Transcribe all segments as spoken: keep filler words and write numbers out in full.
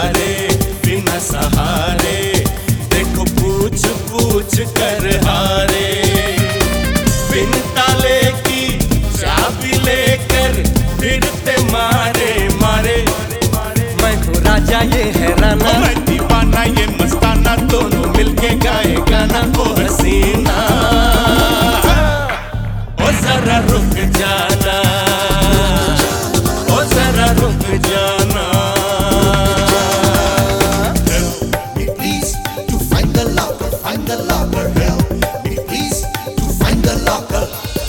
हारे बिना सहारे, देखो पूछ पूछ कर हारे। बिन ताले की चाबी लेकर फिरते मारे मारे। मैं तो राजा ये है राना, मैं दीवाना ये मस्ताना, दोनों मिलके गाए गाना ओ हसीना। ओ जरा रुक जाना, ओ जरा रुक जाना। Help me please to find the locker, find the locker. Help me please to find the locker.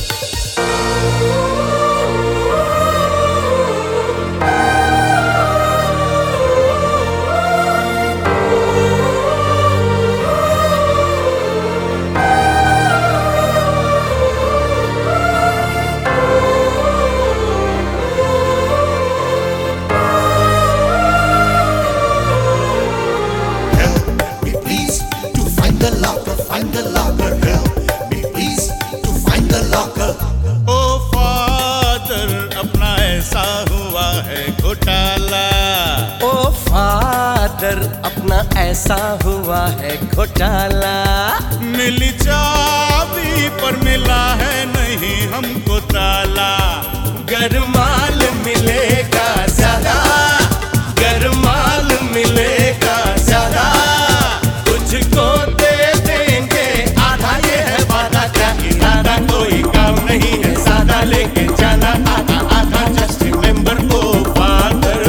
The locker, find the locker. Help me please to find the locker. Oh father अपना ऐसा हुआ है घोटाला, ओ father अपना ऐसा हुआ है घोटाला। मिली चाबी पर मिला है नहीं हमको ताला। गर माल मिलेगा ज्यादा, गर माल मिलेगा ज्यादा, तुझको दे देंगे आधा ये है वादा। क्या इरादा कोई काम नहीं है सादा, लेके जाना आधा आधा। जस्ट रिमेंबर ओ फादर,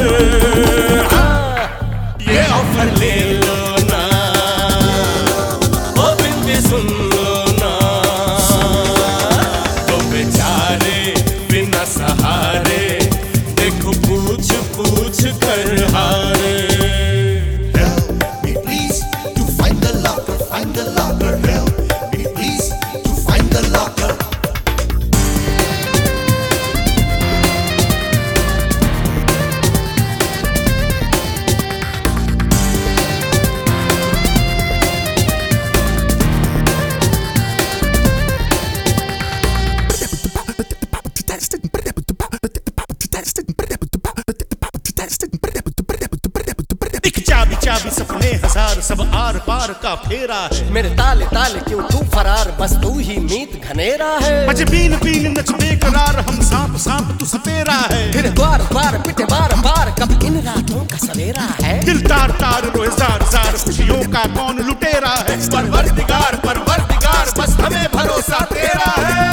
ये ऑफर ले लो ना, ओ बिंदी सुन लो ना। तो बेचारे बिना सहारे, देखो पूछ पूछ कर हारे। Find the locker, help me please to find the locker. चाबी चाबी सपने हजार, सब आर पार का फेरा है। मेरे ताले ताले क्यों तू फरार, बस तू ही मीत घनेरा है। बज बीन बीन नच बेकरार, हम सांप सांप तू सपेरा है। फिर द्वार द्वार पिटे बार बार, कब इन रातों का सवेरा है। दिल तार तार रोए जार जार, खुशियों का कौन लुटेरा है। परवरदिगार परवरदिगार, बस हमें भरोसा तेरा है।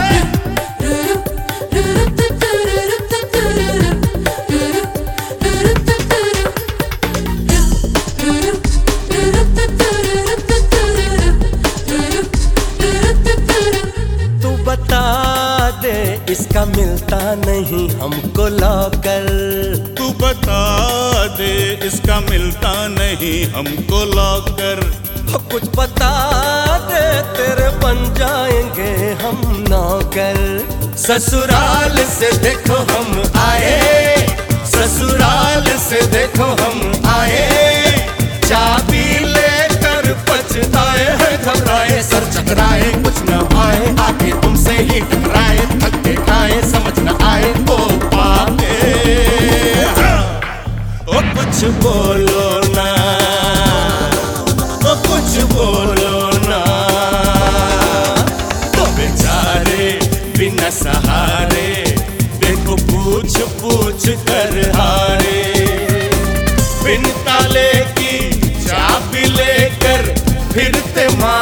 इसका मिलता नहीं हमको लॉकर। तू बता दे इसका मिलता नहीं हमको लॉकर। कुछ बता दे तेरे बन जाएंगे हम नौकर। ससुराल से देखो हम आए, ससुराल से देखो हम आए। चाबी लेकर पछताए हैं घबराए, सर चकराए कुछ न आए, आके तुमसे ही टकराए। थके खाए समझ न आए ओ पापे, ओ कुछ बोलो ना, ओ कुछ बोलो ना। तो बेचारे बिना सहारे, देखो पूछ पूछ कर हारे। बिन ताले की चाबी लेकर फिरते मार